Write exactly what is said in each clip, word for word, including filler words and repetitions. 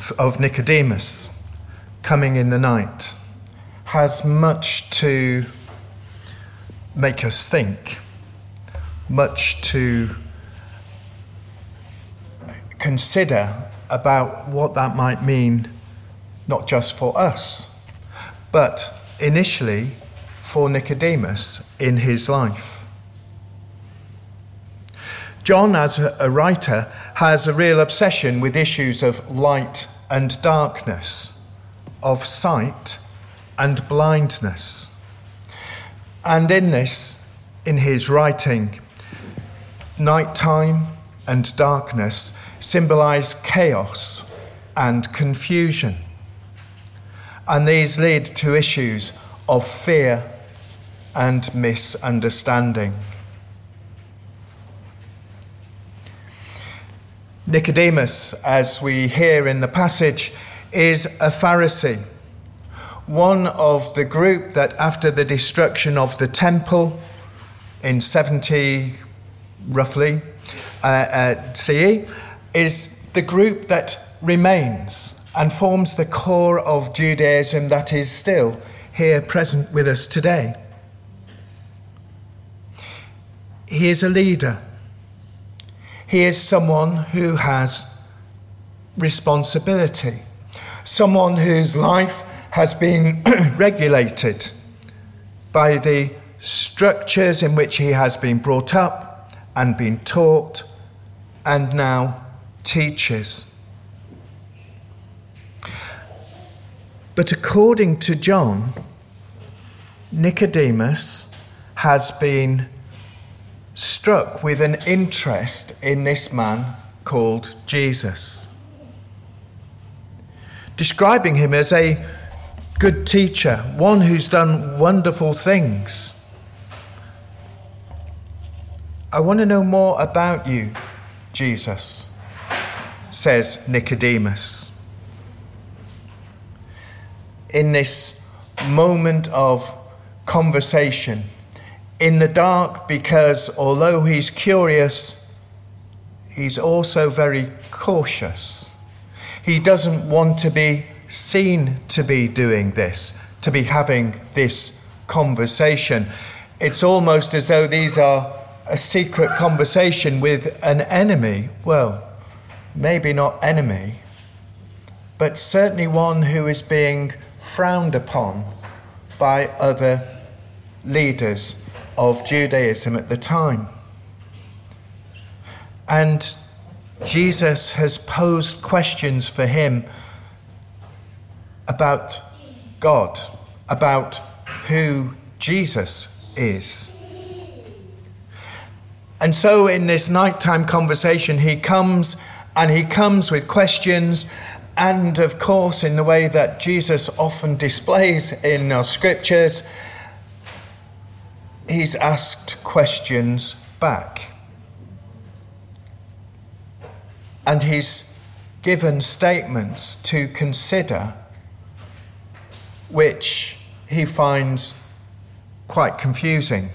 of Nicodemus coming in the night has much to make us think, much to consider about what that might mean, not just for us, but initially for Nicodemus in his life. John, as a writer, has a real obsession with issues of light and darkness, of sight and blindness. And in this, in his writing, nighttime and darkness symbolize chaos and confusion. And these lead to issues of fear and misunderstanding. Nicodemus, as we hear in the passage, is a Pharisee, one of the group that after the destruction of the temple in seventy, roughly, uh, uh, C E, is the group that remains and forms the core of Judaism that is still here present with us today. He is a leader. He is someone who has responsibility, someone whose life has been regulated by the structures in which he has been brought up and been taught and now teaches. But according to John, Nicodemus has been struck with an interest in this man called Jesus, describing him as a good teacher, one who's done wonderful things. I want to know more about you, Jesus, says Nicodemus. In this moment of conversation, in the dark, because although he's curious, he's also very cautious. He doesn't want to be seen to be doing this, to be having this conversation. It's almost as though these are a secret conversation with an enemy. Well, maybe not enemy, but certainly one who is being frowned upon by other leaders of Judaism at the time. And Jesus has posed questions for him about God, about who Jesus is. And so in this nighttime conversation, he comes and he comes with questions. And of course, in the way that Jesus often displays in our scriptures, he's asked questions back. And he's given statements to consider, which he finds quite confusing.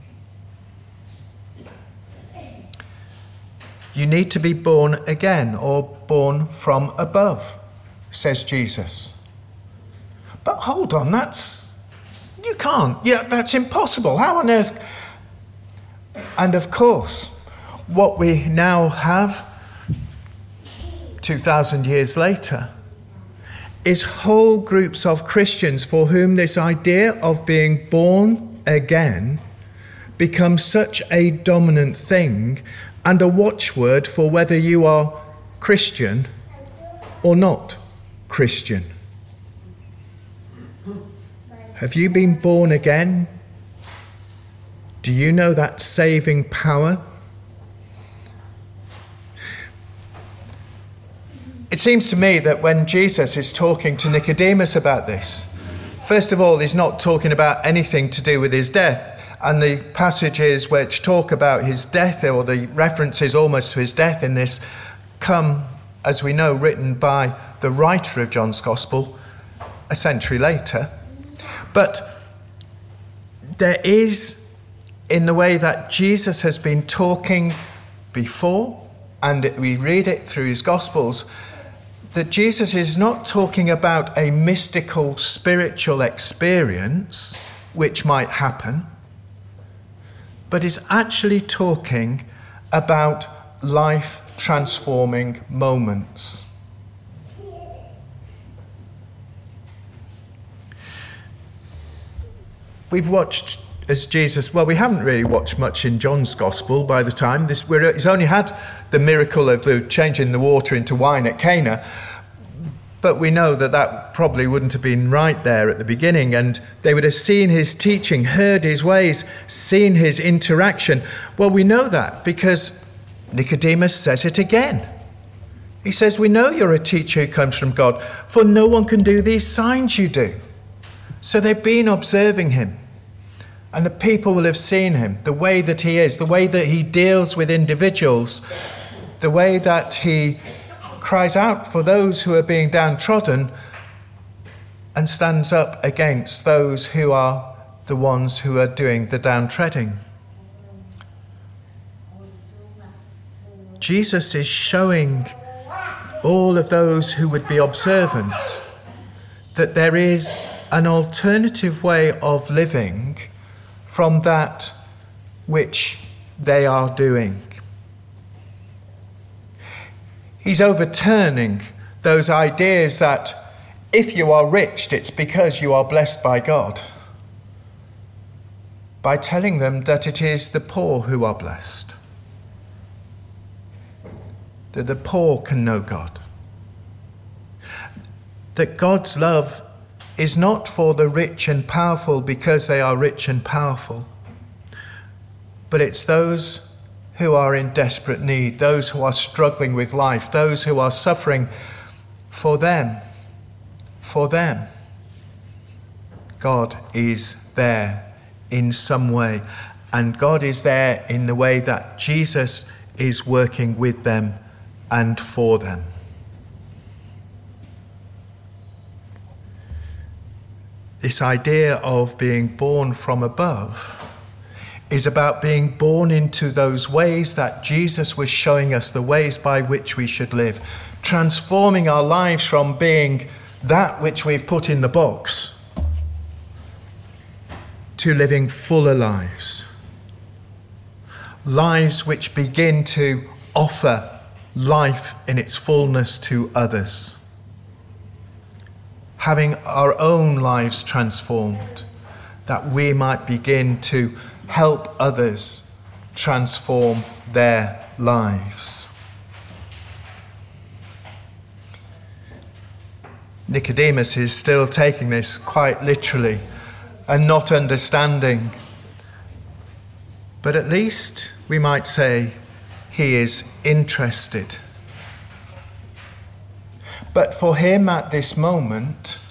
You need to be born again, or born from above, says Jesus. But hold on, that's, you can't, yeah, that's impossible. How on earth? And of course, what we now have, two thousand years later, is whole groups of Christians for whom this idea of being born again becomes such a dominant thing and a watchword for whether you are Christian or not Christian. Have you been born again? Do you know that saving power? It seems to me that when Jesus is talking to Nicodemus about this, first of all, he's not talking about anything to do with his death. And the passages which talk about his death, or the references almost to his death in this, come, as we know, written by the writer of John's Gospel a century later. But there is, in the way that Jesus has been talking before, and we read it through his Gospels, that Jesus is not talking about a mystical spiritual experience which might happen, but is actually talking about life-transforming moments. We've watched as Jesus, well, we haven't really watched much in John's Gospel by the time. This, we're, he's only had the miracle of the changing the water into wine at Cana, but we know that that probably wouldn't have been right there at the beginning, and they would have seen his teaching, heard his ways, seen his interaction. Well, we know that because Nicodemus says it again. He says, we know you're a teacher who comes from God, for no one can do these signs you do. So they've been observing him. And the people will have seen him, the way that he is, the way that he deals with individuals, the way that he cries out for those who are being downtrodden and stands up against those who are the ones who are doing the downtreading. Jesus is showing all of those who would be observant that there is an alternative way of living from that which they are doing. He's overturning those ideas that if you are rich, it's because you are blessed by God, by telling them that it is the poor who are blessed, that the poor can know God, that God's love is not for the rich and powerful because they are rich and powerful, but it's those who are in desperate need, those who are struggling with life, those who are suffering. For them, for them, God is there in some way, and God is there in the way that Jesus is working with them and for them. This idea of being born from above is about being born into those ways that Jesus was showing us, the ways by which we should live, transforming our lives from being that which we've put in the box to living fuller lives. Lives which begin to offer life in its fullness to others. Having our own lives transformed, that we might begin to help others transform their lives. Nicodemus is still taking this quite literally and not understanding. But at least we might say he is interested. But for him at this moment,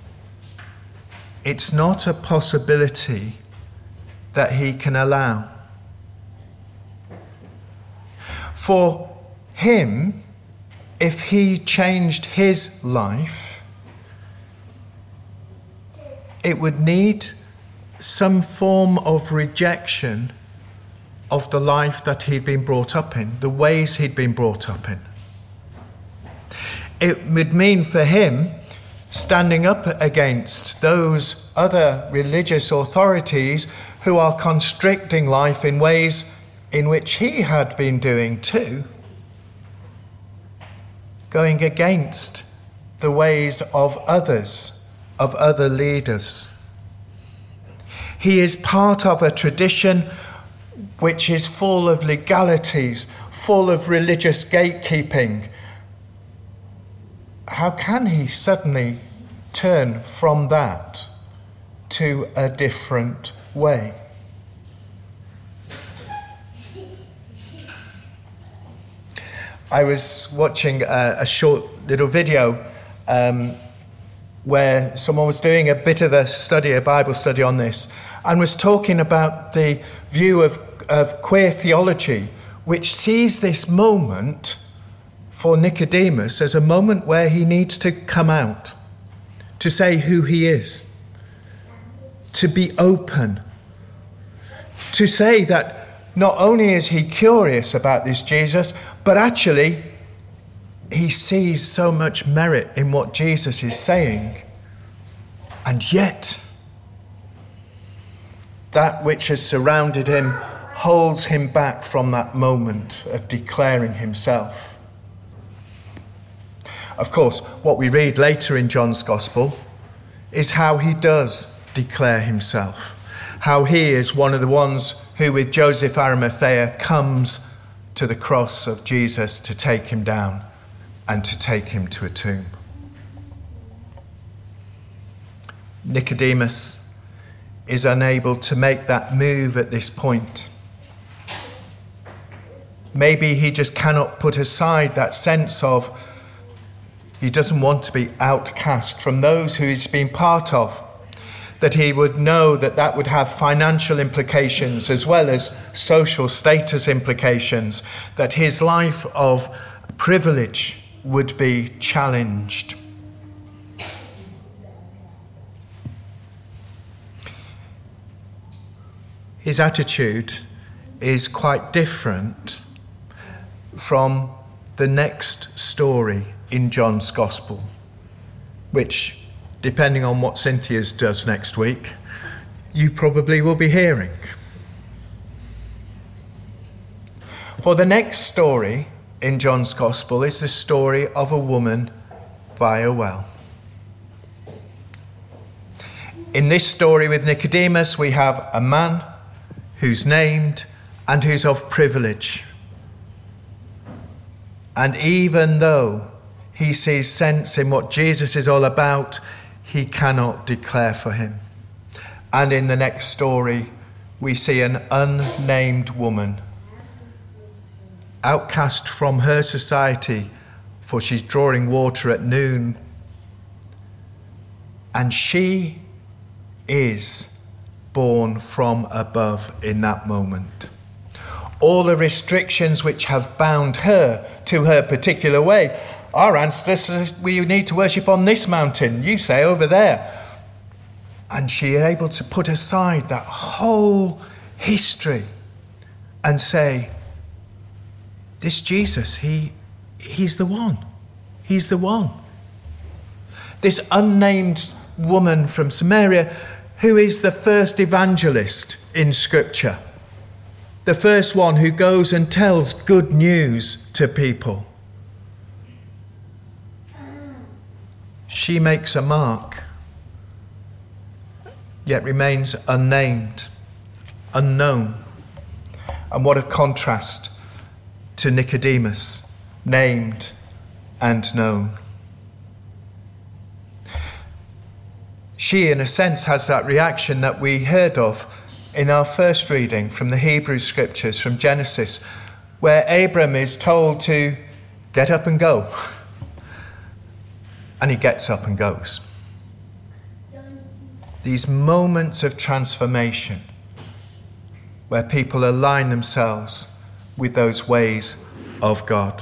it's not a possibility that he can allow. For him, if he changed his life, it would need some form of rejection of the life that he'd been brought up in, the ways he'd been brought up in. It would mean for him standing up against those other religious authorities who are constricting life in ways in which he had been doing too, going against the ways of others, of other leaders. He is part of a tradition which is full of legalities, full of religious gatekeeping. How can he suddenly turn from that to a different way? I was watching a, a short little video um, where someone was doing a bit of a study, a Bible study on this, and was talking about the view of, of queer theology, which sees this moment for Nicodemus as a moment where he needs to come out, to say who he is, to be open, to say that not only is he curious about this Jesus, but actually he sees so much merit in what Jesus is saying. And yet, that which has surrounded him holds him back from that moment of declaring himself. Of course, what we read later in John's Gospel is how he does declare himself, how he is one of the ones who, with Joseph Arimathea, comes to the cross of Jesus to take him down and to take him to a tomb. Nicodemus is unable to make that move at this point. Maybe he just cannot put aside that sense of he doesn't want to be outcast from those who he's been part of, that he would know that that would have financial implications as well as social status implications, that his life of privilege would be challenged. His attitude is quite different from the next story in John's Gospel, which, depending on what Cynthia's does next week, you probably will be hearing. For the next story in John's Gospel is the story of a woman by a well. In this story with Nicodemus, we have a man who's named and who's of privilege. And even though he sees sense in what Jesus is all about, he cannot declare for him. And in the next story, we see an unnamed woman, outcast from her society, for she's drawing water at noon. And she is born from above in that moment. All the restrictions which have bound her to her particular way. Our ancestors, we need to worship on this mountain, you say over there. And she is able to put aside that whole history and say, this Jesus, he, he's the one. He's the one. This unnamed woman from Samaria, who is the first evangelist in Scripture, the first one who goes and tells good news to people. She makes a mark, yet remains unnamed, unknown. And what a contrast to Nicodemus, named and known. She, in a sense, has that reaction that we heard of in our first reading from the Hebrew Scriptures, from Genesis, where Abram is told to get up and go. And he gets up and goes. These moments of transformation where people align themselves with those ways of God.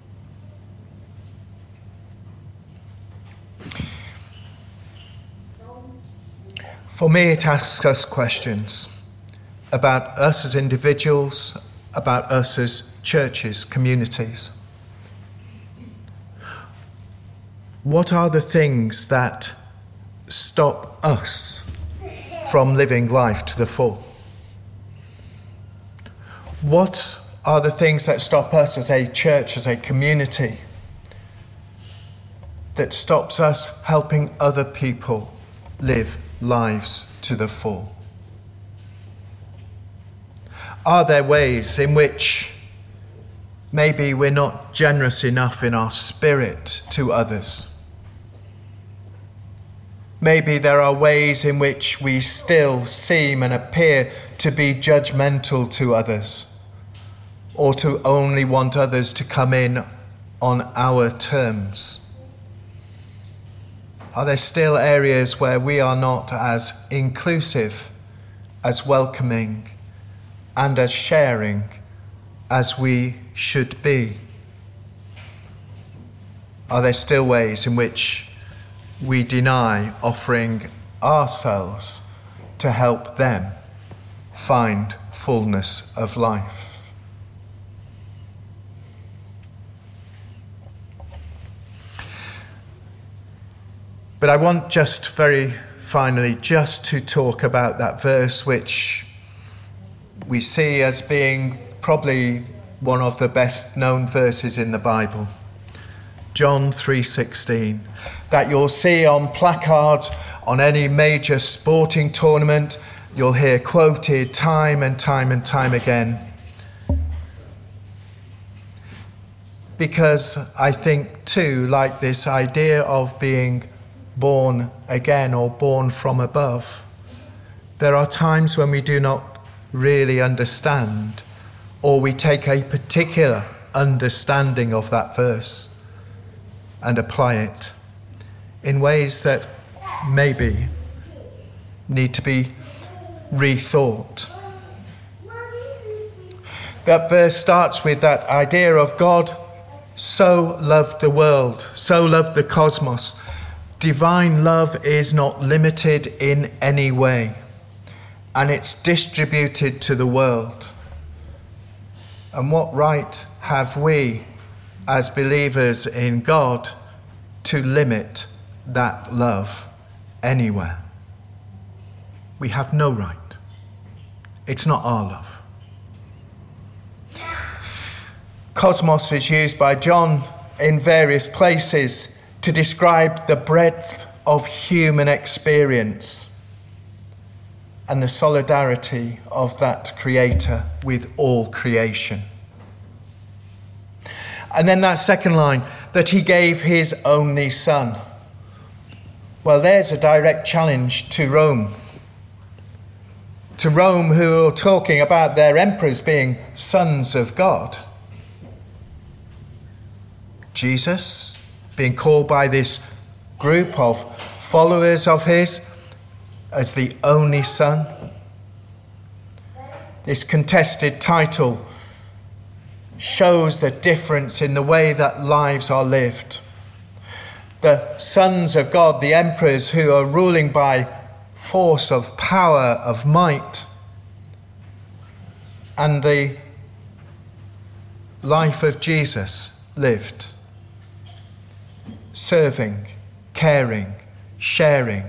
For me, it asks us questions about us as individuals, about us as churches, communities. What are the things that stop us from living life to the full? What are the things that stop us as a church, as a community, that stops us helping other people live lives to the full? Are there ways in which maybe we're not generous enough in our spirit to others? Maybe there are ways in which we still seem and appear to be judgmental to others, or to only want others to come in on our terms. Are there still areas where we are not as inclusive, as welcoming, and as sharing as we should be? Are there still ways in which we deny offering ourselves to help them find fullness of life? But I want just very finally just to talk about that verse which we see as being probably one of the best known verses in the Bible. John three sixteen, that you'll see on placards on any major sporting tournament. You'll hear quoted time and time and time again. Because I think too, like this idea of being born again or born from above, there are times when we do not really understand, or we take a particular understanding of that verse and apply it in ways that maybe need to be rethought. That verse starts with that idea of God so loved the world, so loved the cosmos. Divine love is not limited in any way, and it's distributed to the world. And what right have we as believers in God to limit that love anywhere? We have no right. It's not our love. Cosmos is used by John in various places to describe the breadth of human experience and the solidarity of that Creator with all creation. And then that second line, that he gave his only Son. Well, there's a direct challenge to Rome. To Rome, who are talking about their emperors being sons of God. Jesus, being called by this group of followers of his as the only Son. This contested title shows the difference in the way that lives are lived. The sons of God, the emperors who are ruling by force of power, of might, and the life of Jesus lived, serving, caring, sharing.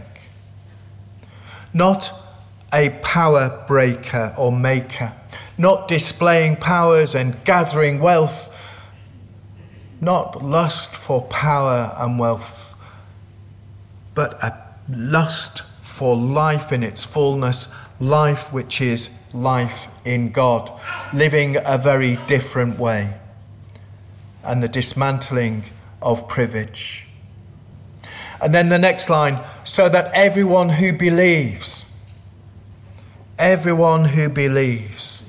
Not a power breaker or maker, not displaying powers and gathering wealth, not lust for power and wealth, but a lust for life in its fullness, life which is life in God, living a very different way, and the dismantling of privilege. And then the next line, so that everyone who believes, everyone who believes.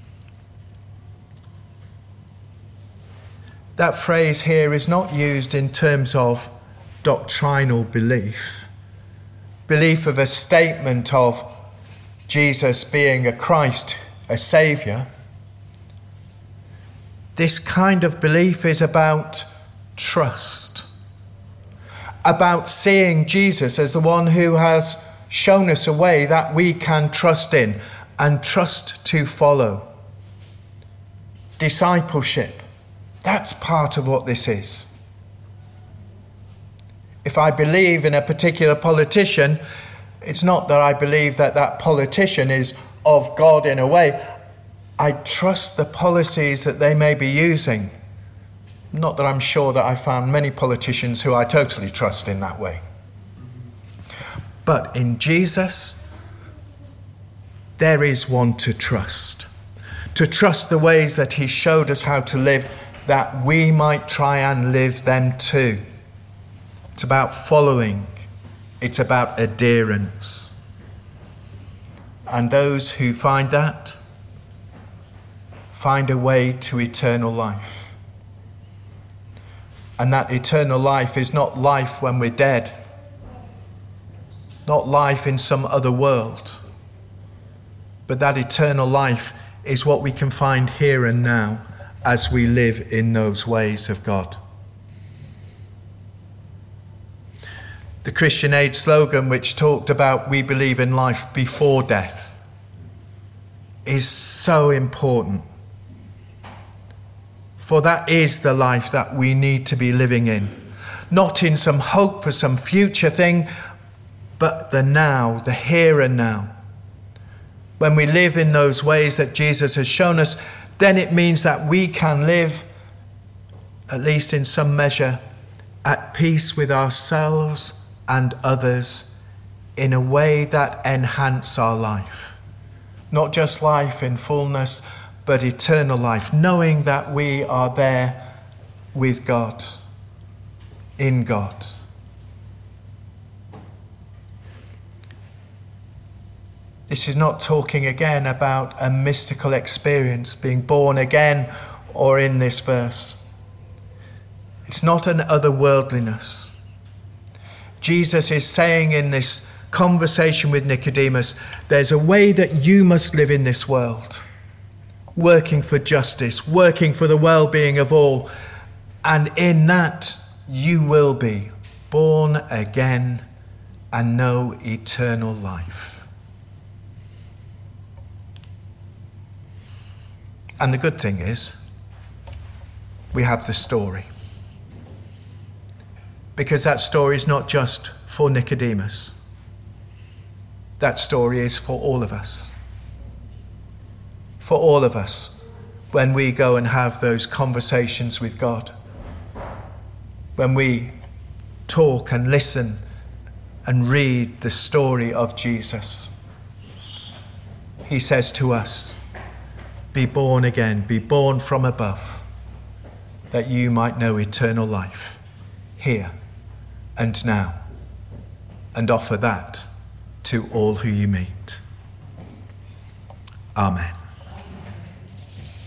That phrase here is not used in terms of doctrinal belief, belief of a statement of Jesus being a Christ, a Saviour. This kind of belief is about trust, about seeing Jesus as the one who has shown us a way that we can trust in and trust to follow. Discipleship, that's part of what this is. If I believe in a particular politician, it's not that I believe that that politician is of God in a way. I trust the policies that they may be using. Not that I'm sure that I found many politicians who I totally trust in that way. But in Jesus, there is one to trust. To trust the ways that he showed us how to live, that we might try and live them too. It's about following. It's about adherence. And those who find that, find a way to eternal life. And that eternal life is not life when we're dead, not life in some other world, but that eternal life is what we can find here and now as we live in those ways of God. The Christian Aid slogan, which talked about we believe in life before death, is so important. For that is the life that we need to be living in. not in some hope for some future thing, but the now, the here and now. When we live in those ways that Jesus has shown us, then it means that we can live, at least in some measure, at peace with ourselves and others in a way that enhances our life. Not just life in fullness, but eternal life, knowing that we are there with God, in God. This is not talking again about a mystical experience, being born again, or in this verse. It's not an otherworldliness. Jesus is saying in this conversation with Nicodemus, there's a way that you must live in this world, working for justice, working for the well-being of all, and in that you will be born again and know eternal life. And the good thing is, we have the story. Because that story is not just for Nicodemus. That story is for all of us. For all of us, when we go and have those conversations with God. When we talk and listen and read the story of Jesus. He says to us, be born again, be born from above, that you might know eternal life, here and now, and offer that to all who you meet. Amen.